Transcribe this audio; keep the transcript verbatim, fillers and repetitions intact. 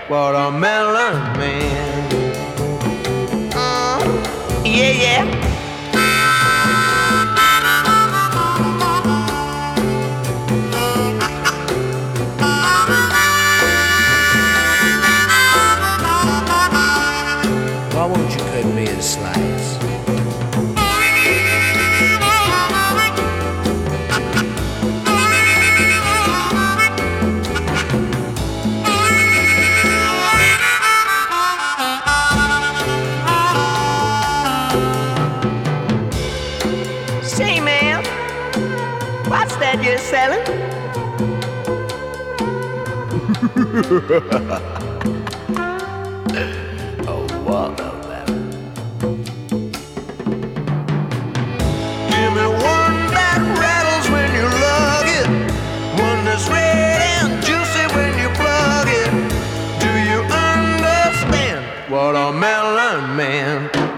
Watermelon man. Uh, yeah, yeah. Why won't you cut me a slice? Say, man, what's that you're selling? A watermelon. Give me one that rattles when you lug it, one that's red and juicy when you plug it. Do you understand? Watermelon man.